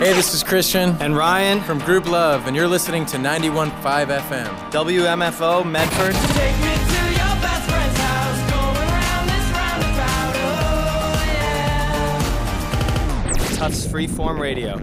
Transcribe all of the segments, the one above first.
Hey, this is Christian and Ryan from Group Love, and you're listening to 91.5 FM. WMFO Medford. Take me to your best friend's house, going around this roundabout, oh yeah. Tufts Freeform Radio.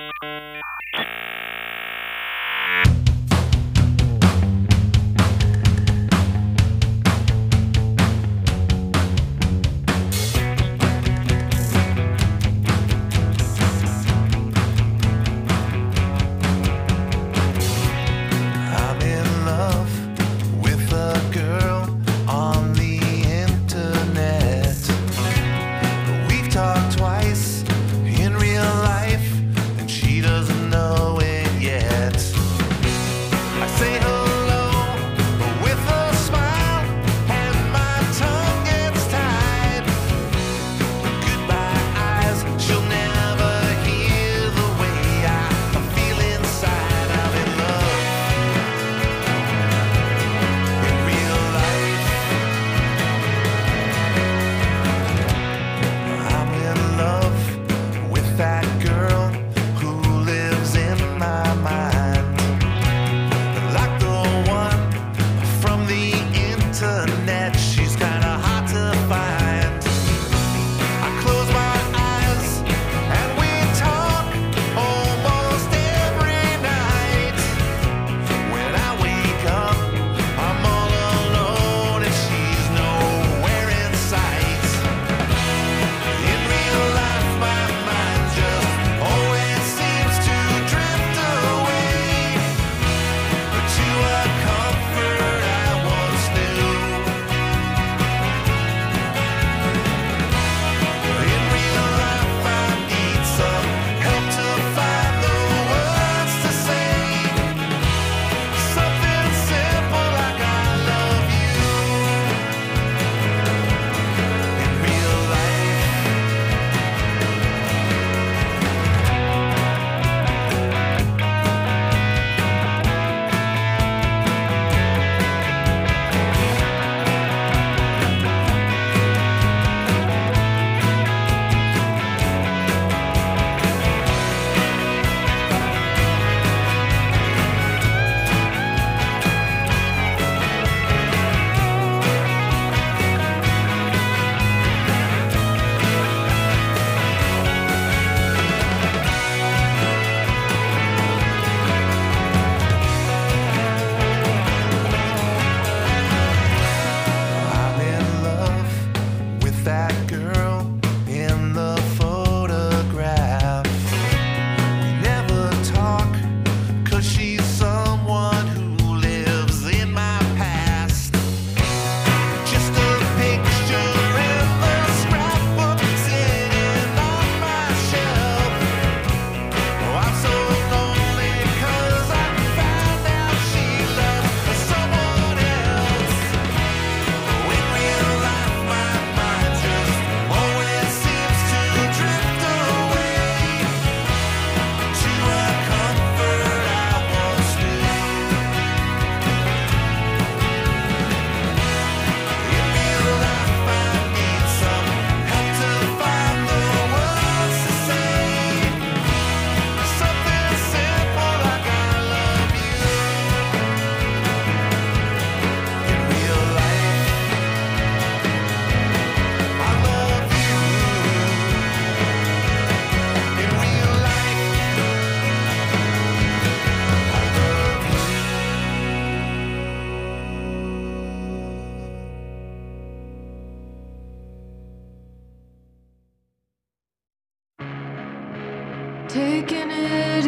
Taking it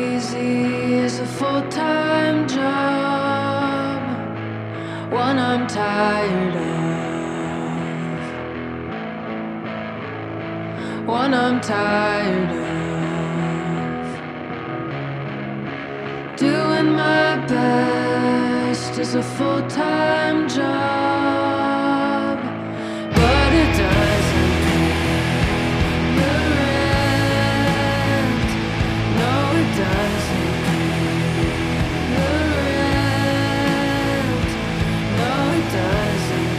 easy is a full-time job, one I'm tired of, one I'm tired of. Doing my best is a full-time job, but it doesn't pay the rent. No, it doesn't pay the rent. No, it doesn't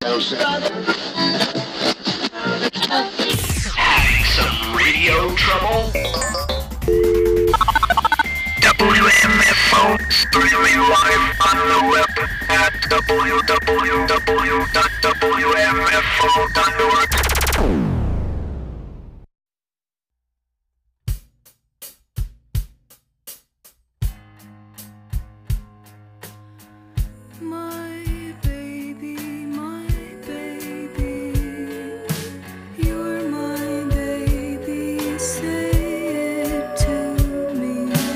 Having some radio trouble? WMFO streaming live on the web at www.wmfo.org. you're my baby, say it to me.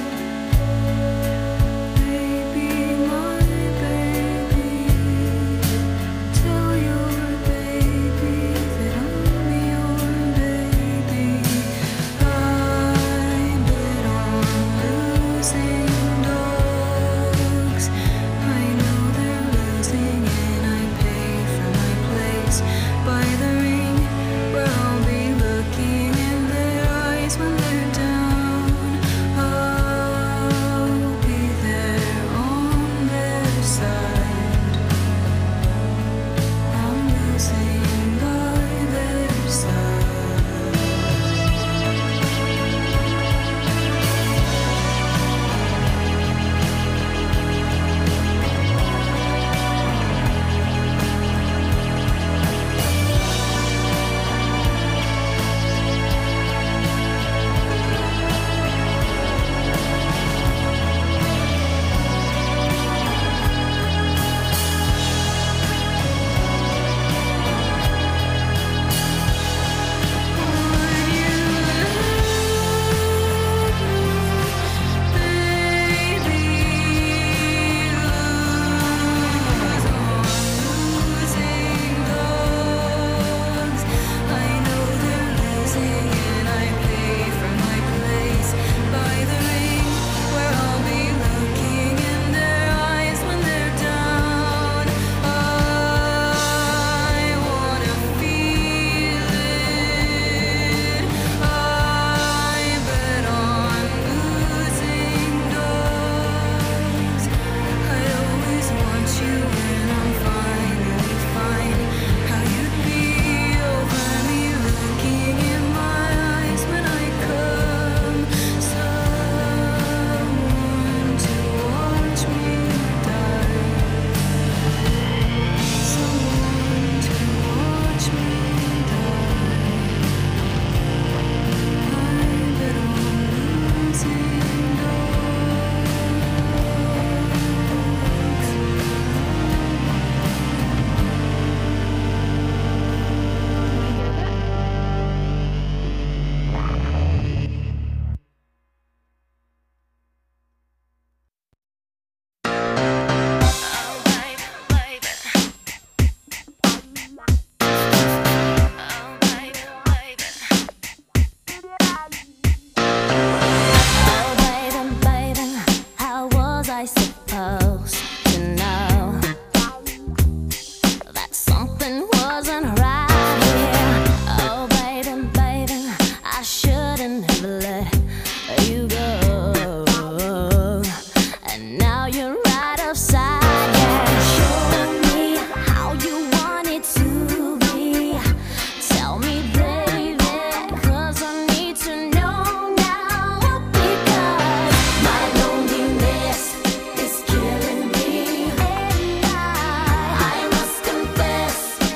Baby, my baby, tell your baby that I'm your baby. I bet on losing dogs. I know they're losing and I pay for my place by the ring where I'll be looking in their eyes when they're down. I'll be there on their side. I'm losing by their side.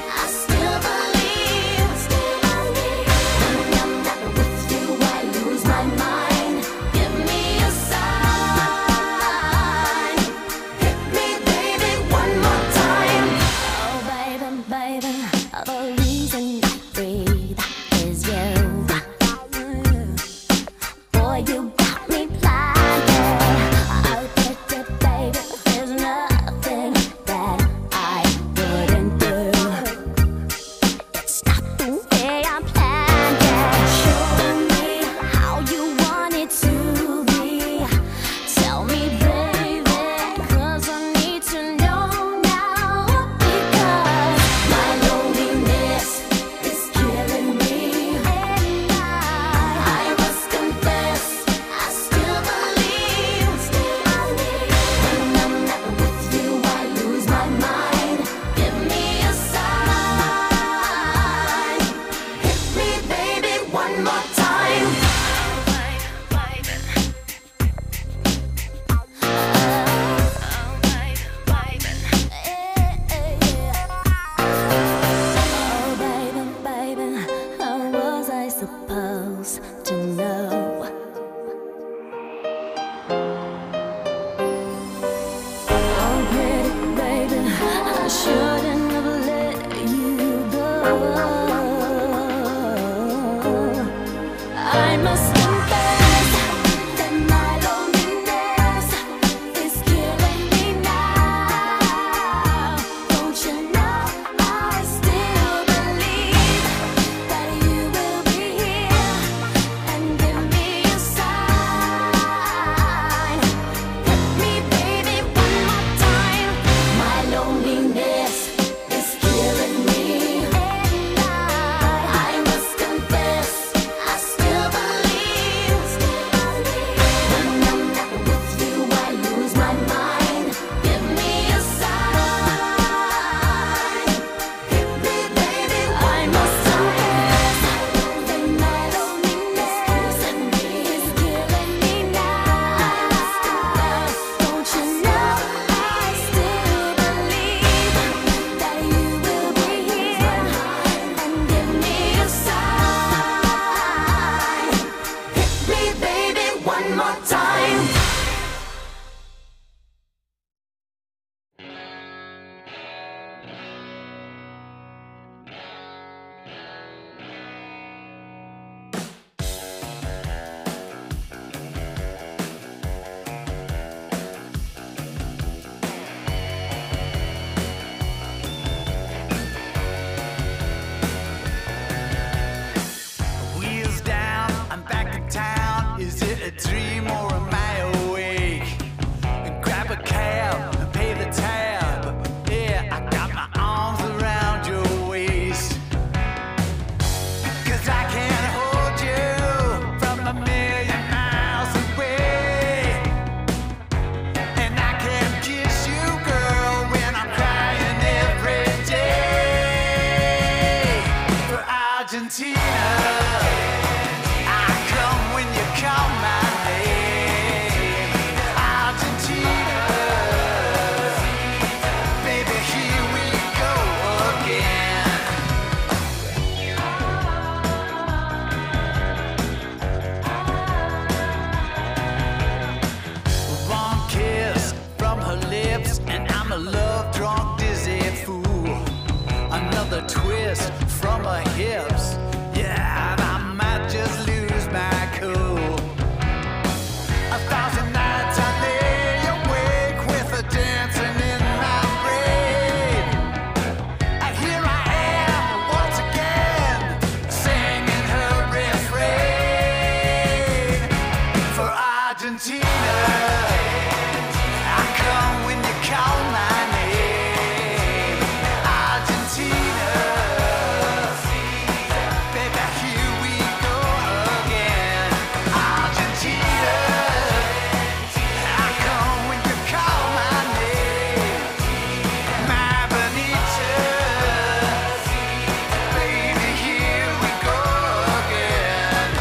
Lose my Argentina, I come when you call my name. Argentina, baby, here we go again. Argentina, I come when you call my name. My bonita, baby, here we go again.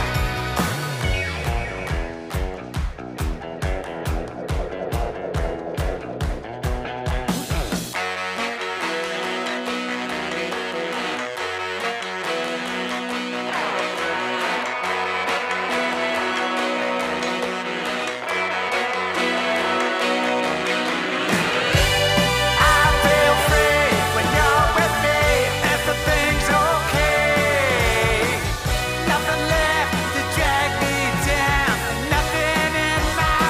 I feel free when you're with me. Everything's okay. Nothing left to drag me down. Nothing in my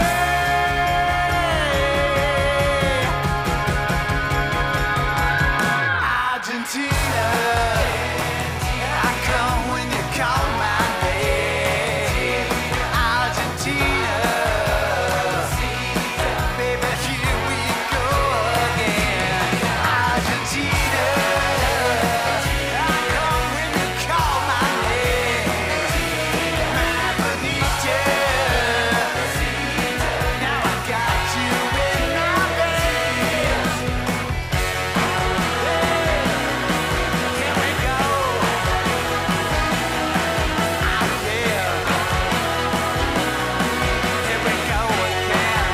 way. Argentina, I come when you call my name. Argentina, baby, here we go again. Argentina, I come when you call my name. My bonita, now I got you in my veins. Here we go. Oh yeah. Here we go again.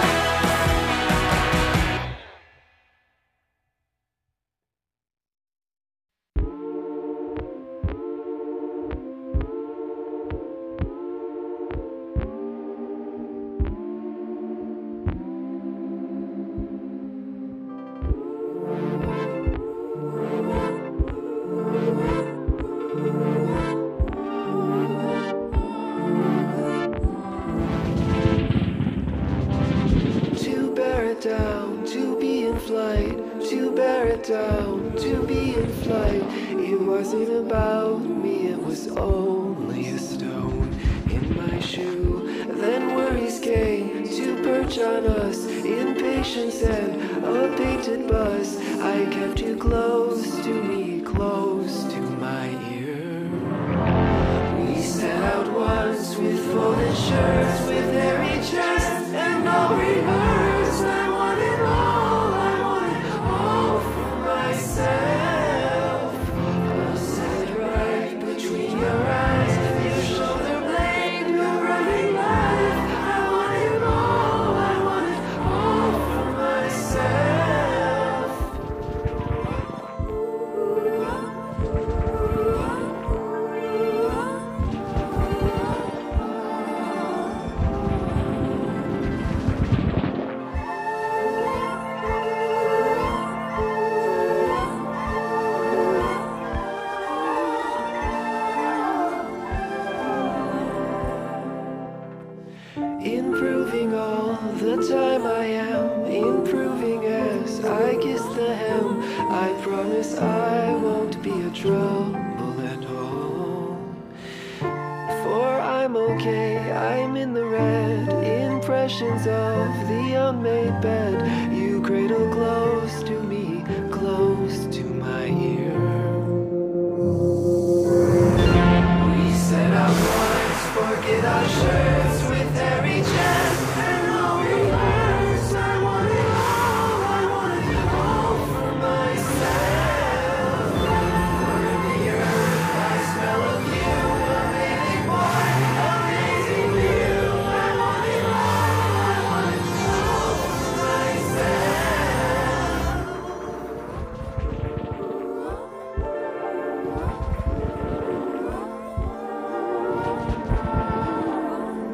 To bear it down, to be in flight, to bear it down, to be in flight. It wasn't about me, it was only a stone in my shoe. Then worries came to perch on us, impatience and a painted bus. I kept you close to me, close to my ear. We set out once with folded shirts, with hairy chests and no rehearse. I wanted all for myself. I sat right between your eyes, your shoulder blade, your running life. I wanted all for myself. Improving all the time I am, improving as I kiss the hem. I promise I won't be a trouble at all. For I'm okay, I'm in the red. Impressions of the unmade bed. You cradle close to me, close to my ear. We set out once, forget our shirts with hairy chests and no reverse. I wanted all for myself. Burn the earth, I smell of you, amazing boy, amazing view. I wanted all for myself.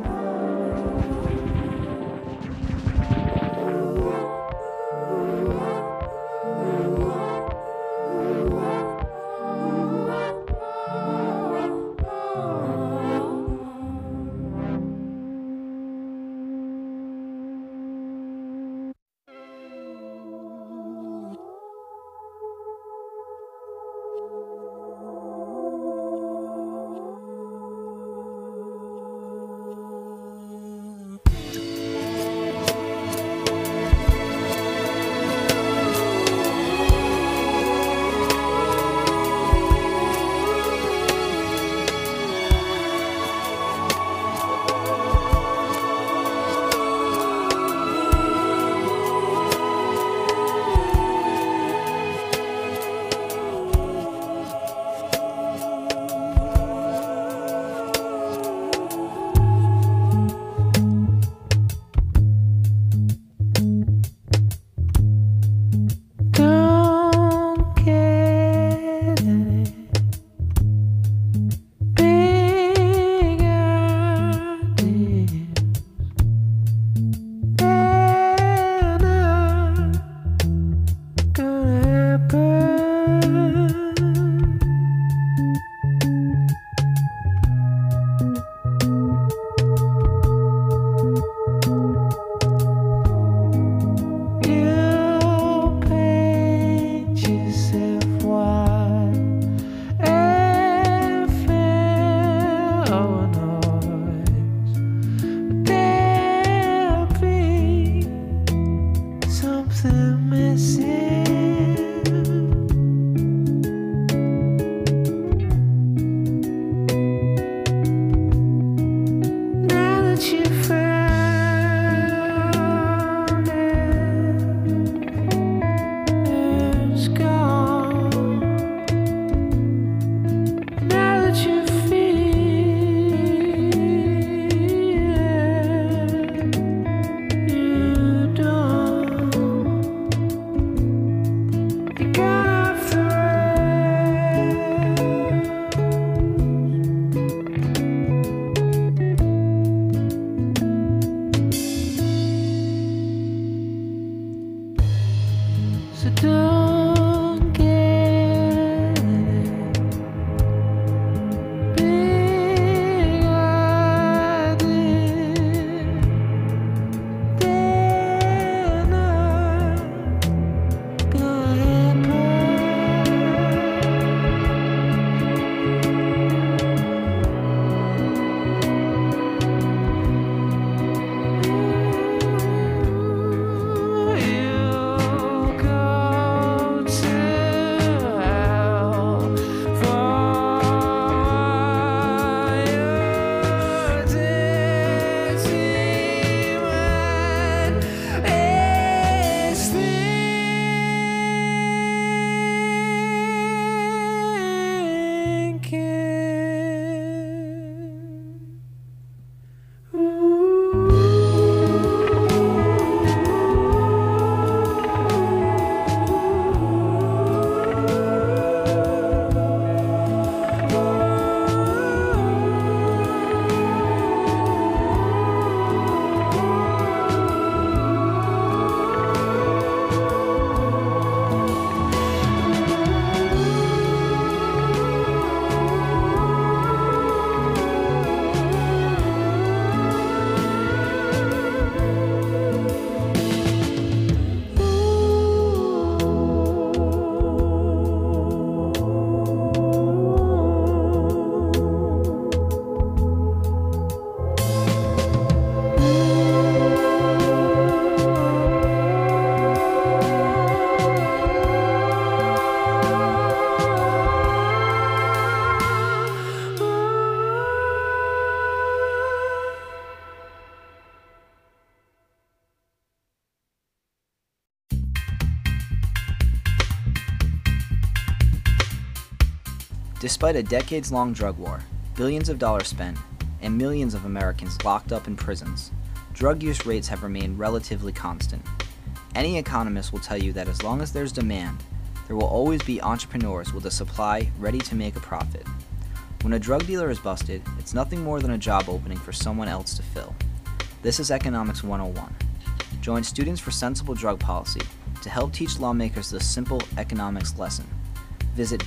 Despite a decades-long drug war, billions of dollars spent, and millions of Americans locked up in prisons, drug use rates have remained relatively constant. Any economist will tell you that as long as there's demand, there will always be entrepreneurs with a supply ready to make a profit. When a drug dealer is busted, it's nothing more than a job opening for someone else to fill. This is Economics 101. Join Students for Sensible Drug Policy to help teach lawmakers this simple economics lesson. Visit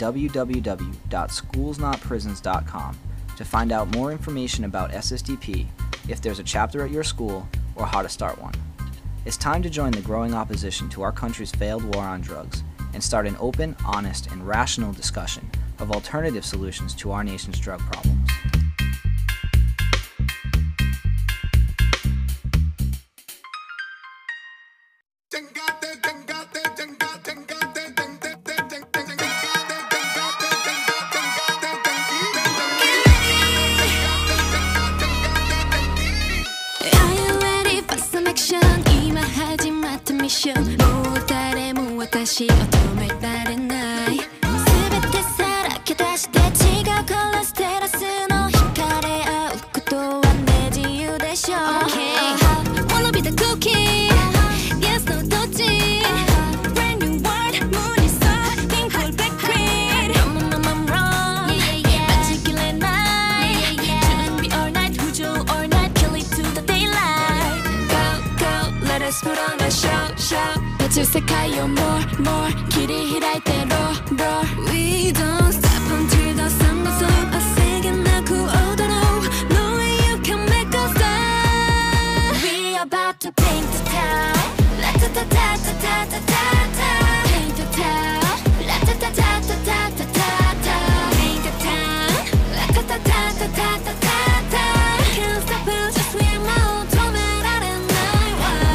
www.schoolsnotprisons.com to find out more information about SSDP, if there's a chapter at your school, or how to start one. It's time to join the growing opposition to our country's failed war on drugs and start an open, honest, and rational discussion of alternative solutions to our nation's drug problems. We don't stop until the sun goes up. I sing and I cool all the road. No way you can make us stop. We about to paint the town. La ta ta ta ta ta ta ta ta. Paint the town. La ta ta ta ta ta ta ta ta. Paint the town. La ta ta ta ta ta ta ta ta. Can't stop us, just we more. Don't let out at night.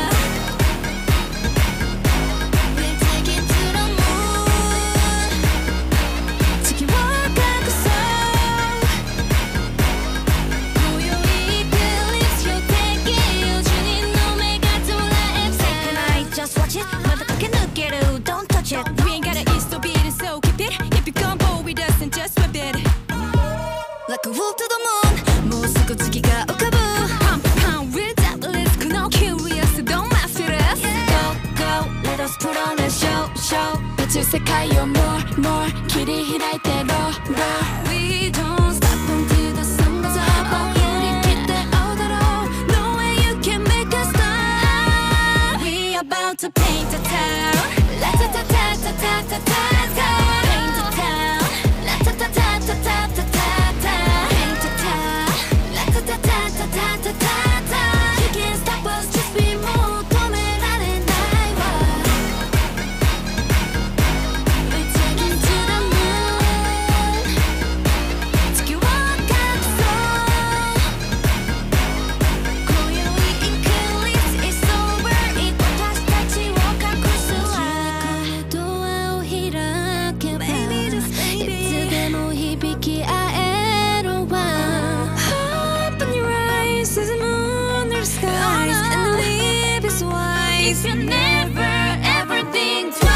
We take it to the moon. 지금 와가고서 고요히 eclipse your take it. 주님 놈의 같은 life. Second night, just watch it. 어떻게 느껴도 don't touch it. We ain't gotta eat so beat it, so keep it. If you come bold with us and just whip it. Like a wolf to the moon. 모습고 지기가 오카부. Pump, pump, we're devilish. No curious, so don't mess with us. Go, go, let us put on a show, show. 빛을 색하여 more. 길이 희랄 대로, roll. We don't stop until the sun goes up. 우리 기대 오도록. No way you can make us stop. We about to paint the town. La ta ta ta ta ta ta ta ta. Paint the town. La ta ta ta ta ta ta ta ta. Paint the town. La ta ta ta ta ta ta ta ta. You can't stop us, just be more. 도매라는 나이와. We take it to the moon. 지켜와가고서 고요히 eclipse is over. 이곳 다시 지워가고서 주의 꿈을 도와오히라게 봐.いつでも響き合えるわ。Open your eyes as the moon or skies and the leaf is wise. If you never ever think twice.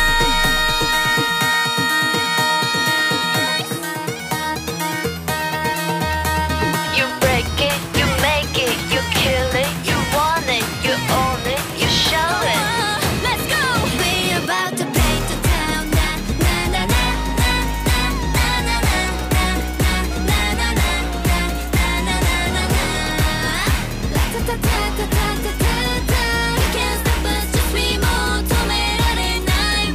You break it, you make it, you kill it, you want it, you own it, you show it. Let's go. We about to paint the town. Na na na na na na na na na na na na na na na na. La ta ta ta ta ta ta ta ta. You can't stop us, just we more. 도매라는 나이와.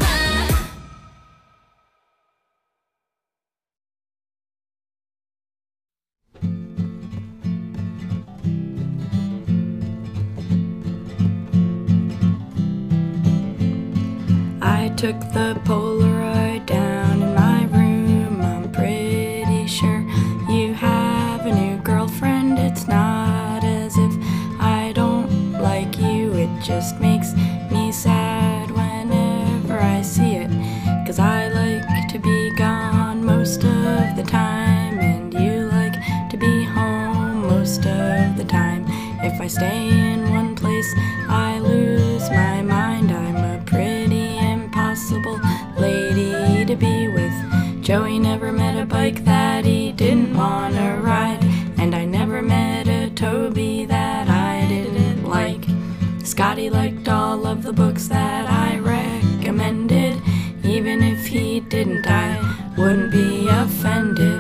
I took the Polaroid down in my room. I'm pretty sure you have a new girlfriend. It's not as if I don't like you. It just makes me sad whenever I see it. 'Cause I like to be gone most of the time, and you like to be home most of the time. If I stay in one place, I lose my mind. I'm a pretty impossible lady to be with. Joey never met a bike bike that he didn't wanna ride, and I never met a Toby that I didn't like. Scotty liked all of the books that I recommended. Even if he didn't, I wouldn't be offended.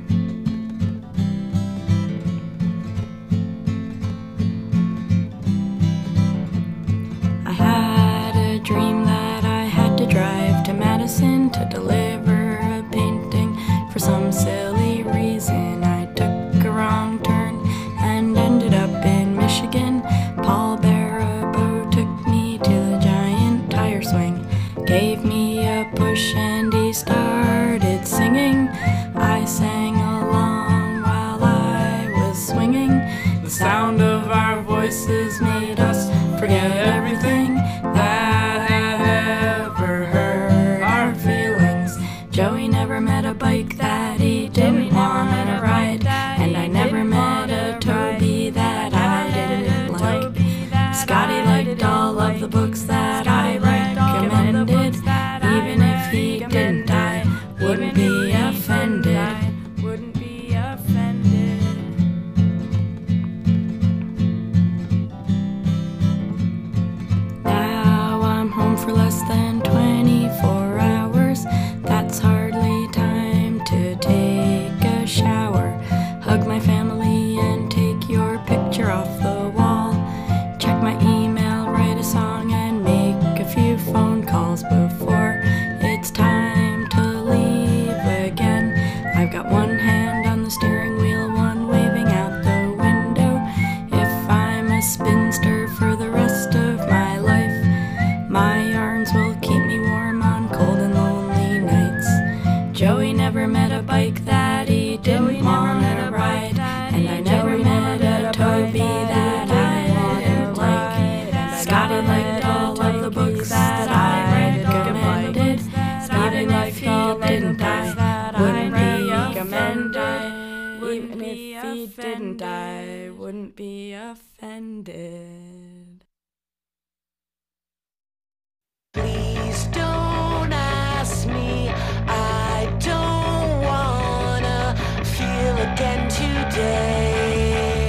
I had a dream that I had to drive to Madison to deliver a painting. For some silly reason, I took a wrong turn and ended up in Michigan. Paul Barabo took me to the giant tire swing, gave me a push, and he started singing. I sang along while I was swinging. The sound of our voices made us forget everything that had ever hurt our feelings. Joey never met a bike that he didn't want to ride, and I never met a Toby that I didn't like. Scotty liked all of the books that I recommended. Even if he didn't, I wouldn't be offended. Wouldn't be offended. Now I'm home for less than 24 hours. That's hardly time to take a shower, hug my family, and take your picture off the wall. Check my email, write a song, and make a few phone calls before it's time to leave again. I've got one hand on the steering wheel, one waving out the window. If I'm a spinster for the rest of my life, my arms will keep me warm on cold and lonely nights. Joey never met a bike that he didn't want to ride, and I never met a Toby that I didn't like. Scotty liked all of the books that I recommended. Even if he didn't, I wouldn't be offended. Even if he didn't, I wouldn't be offended. Please don't ask me, I don't wanna feel again today.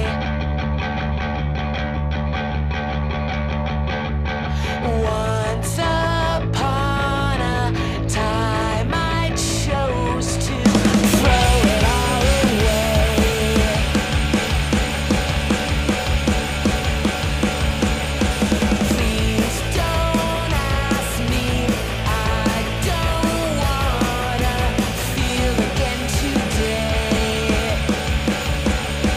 Once upon a time I chose to throw it all away. Please don't ask me, I don't wanna feel again today.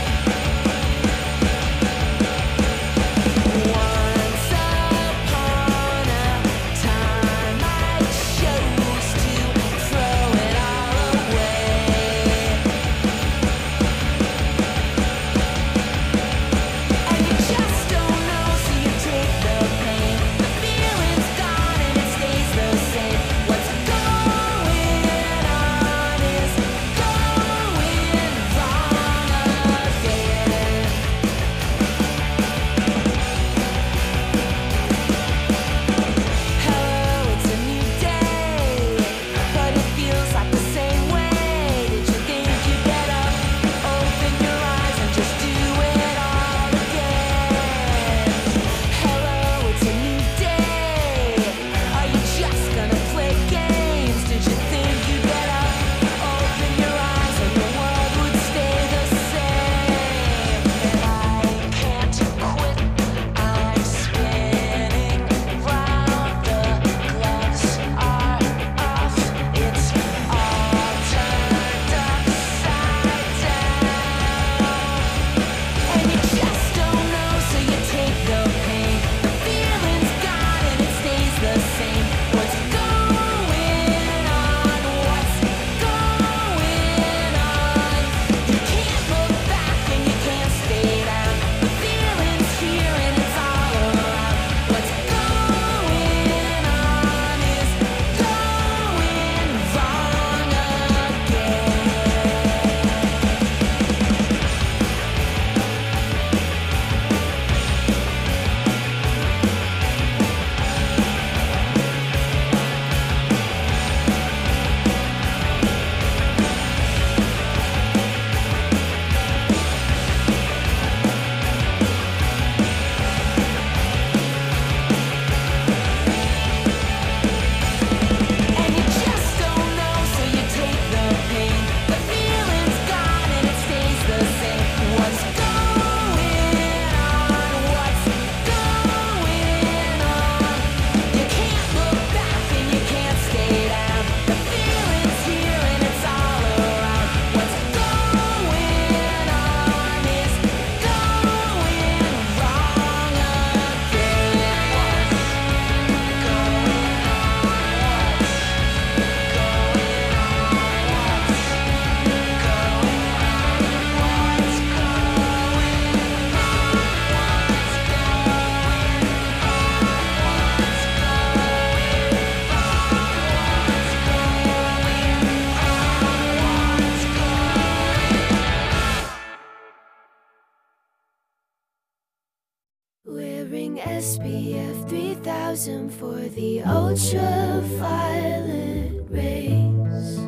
Wearing SPF 3000 for the ultraviolet rays.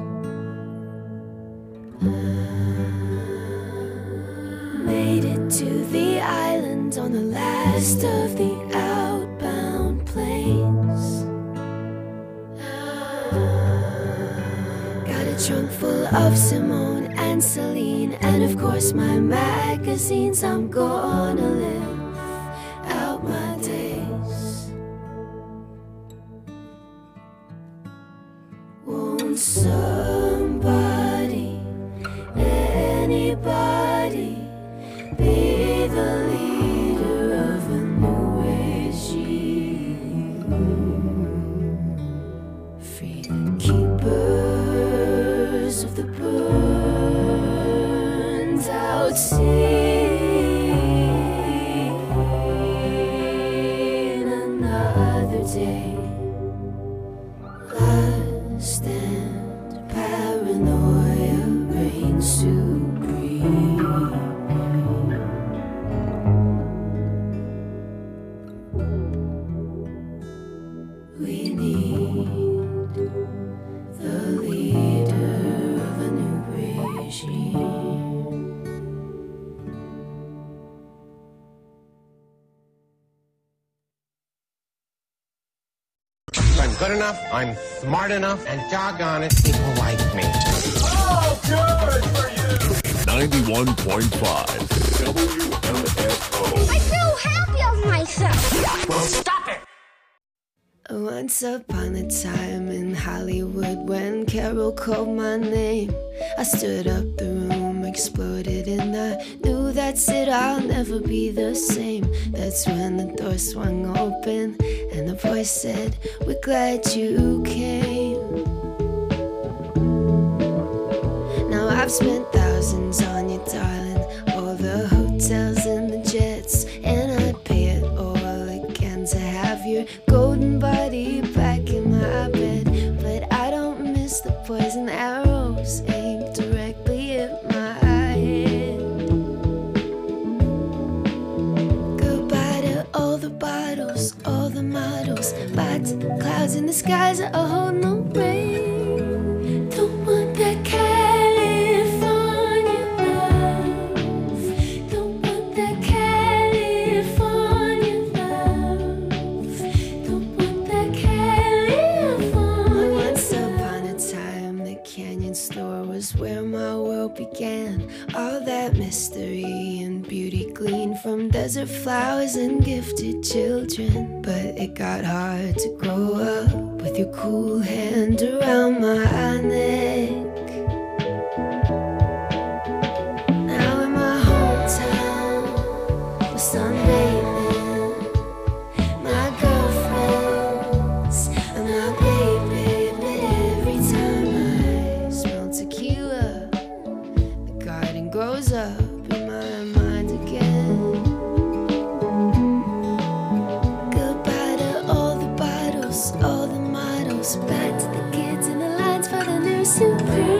Made it to the island on the last of the outbound planes. Got a trunk full of Simone and Celine, and of course my magazines. I'm gonna live out my days. Won't somebody, anybody, be the leader of a new regime? Free the keepers of the burned out sea. Another day, lust and paranoia reign supreme. We need the leader of a new regime. I'm good enough, I'm smart enough, and doggone it, people like me. Oh, good for you. 91.5 WMFO. I feel happy of myself. Well, stop it. Once upon a time in Hollywood, when Carol called my name, I stood up, the room exploded, and I knew that's it, I'll never be the same. That's when the door swung open and the voice said, we're glad you came. Now I've spent thousands on you, darling, all the hotels and the jets, and I'd pay it all again to have your golden body back in my bed. But I don't miss the poison arrows aimed directly at my head. Goodbye to all the bottles, all the models, bye to the clouds in the skies that hold no rain. Don't want that California love. Don't want that California love. Don't want that California. Once upon a time, the Canyon store was where my world began. All that mystery and beauty gleaned from desert flowers and gifted children. But it got hard to grow up with your cool hand around my neck. Now in my hometown, we're sunbathing. My girlfriends and my baby. But every time I smell tequila, the garden grows up in my mind again. Goodbye to all the bottles, all the models, back to the kids in the lines for the new Supreme.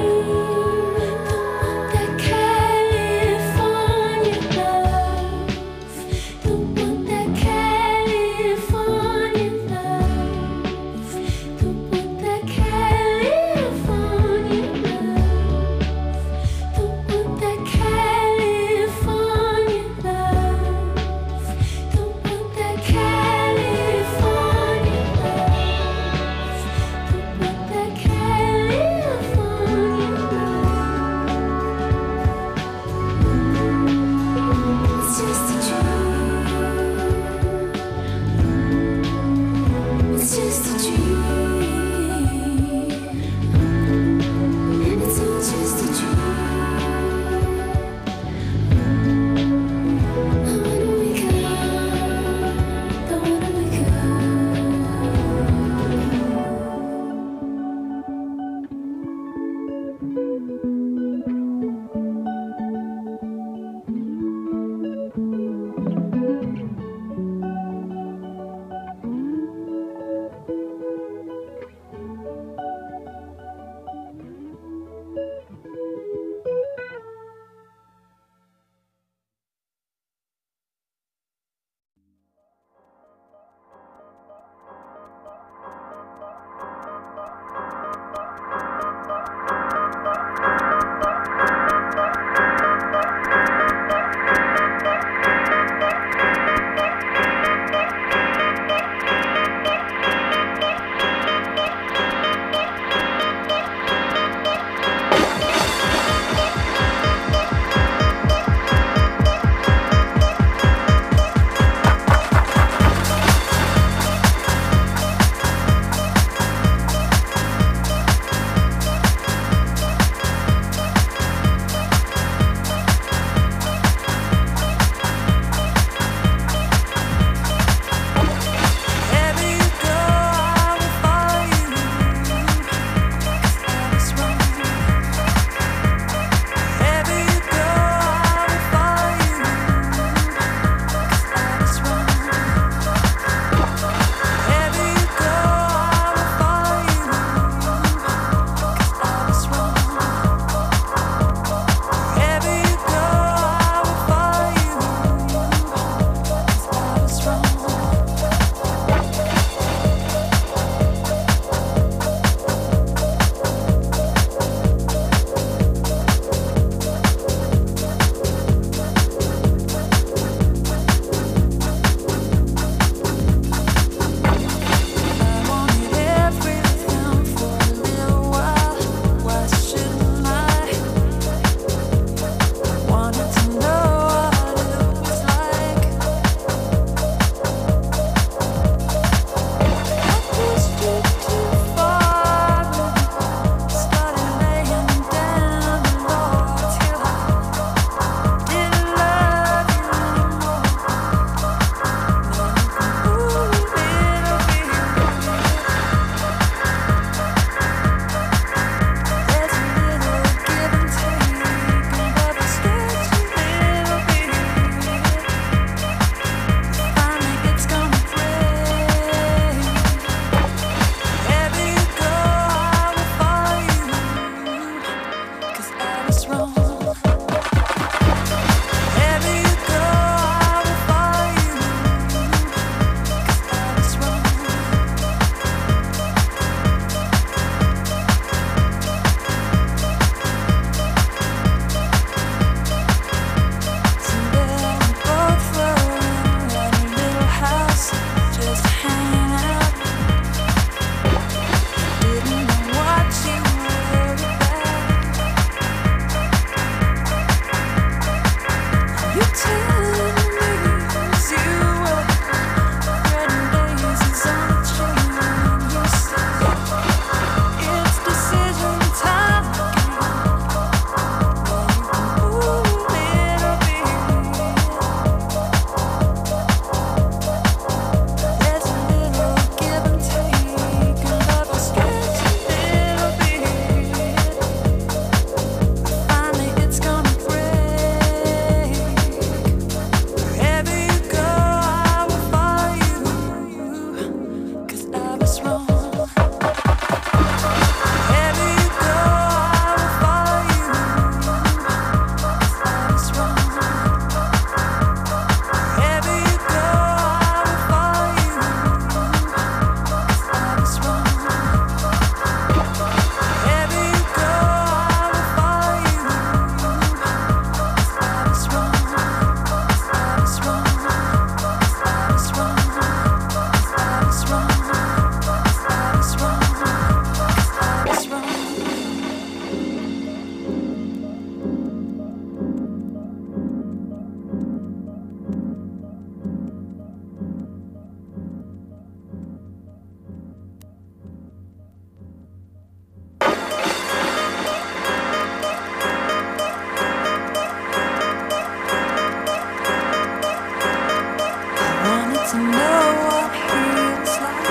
to know what feels like.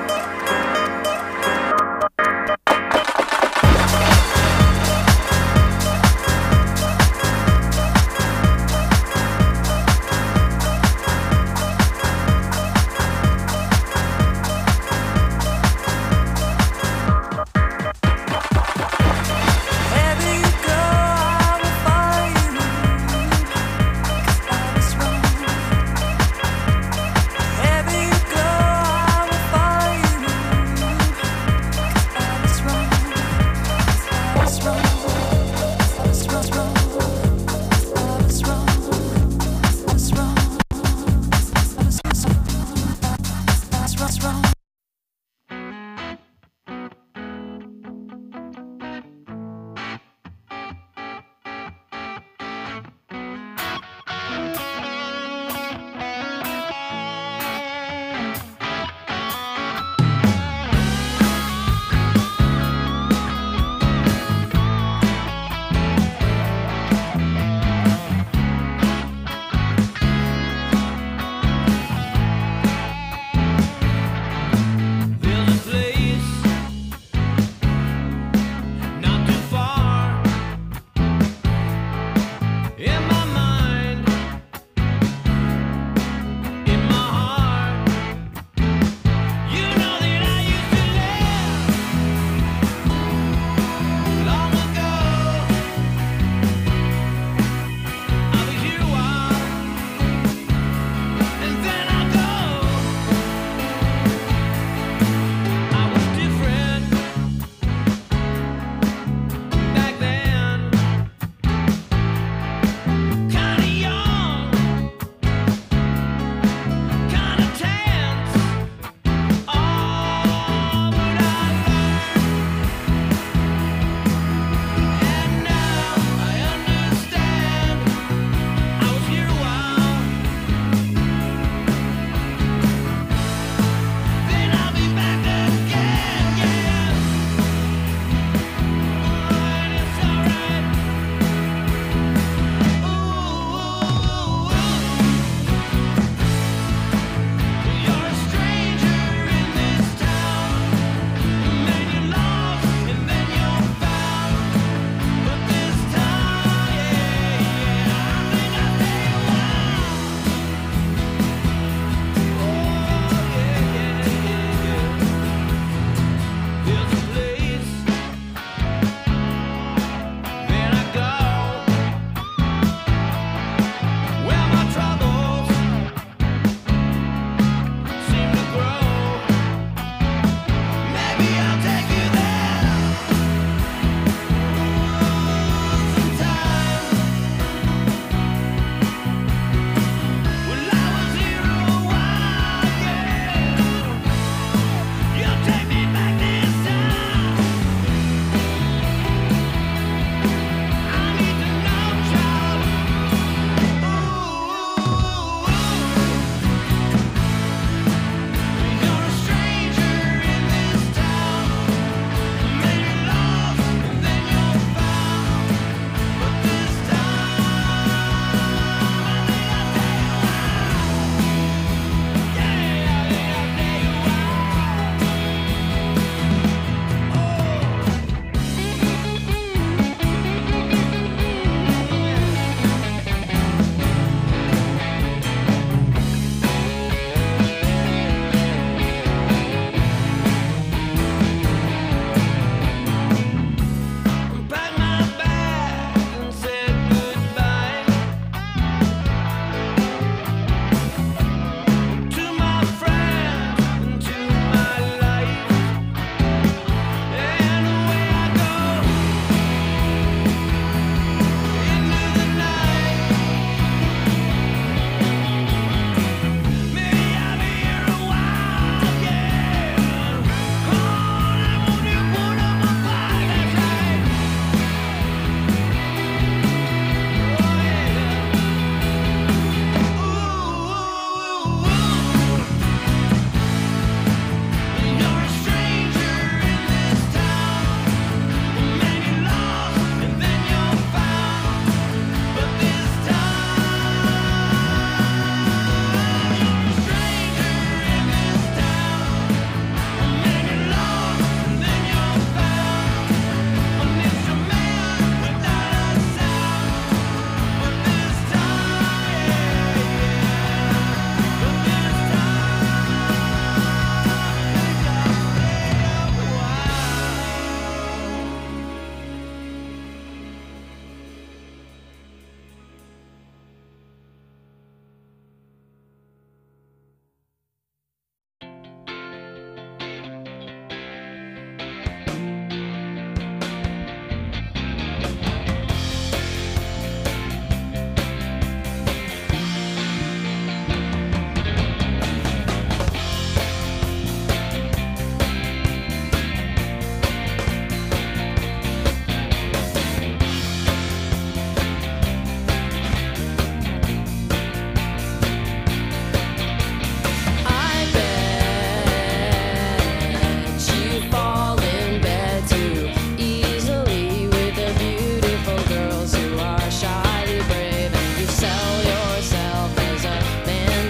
Wherever you go, I will follow you, 'cause I was wrong.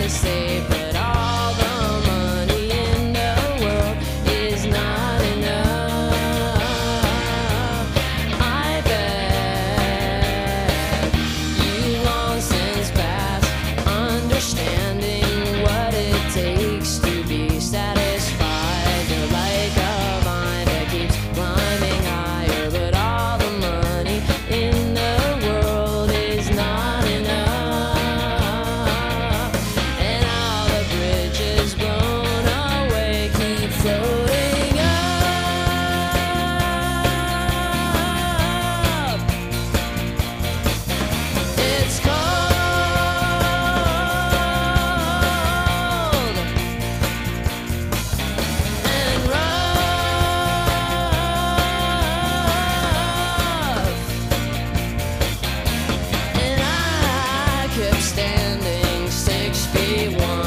to save, but all the money in the world is not enough. I bet you long since passed understanding what it takes to be satisfied. You're like a vine that keeps climbing higher, but all the money in the world is not enough. And all the bridges blown away keep floating up. It's cold and rough, and I kept standing 6 feet 1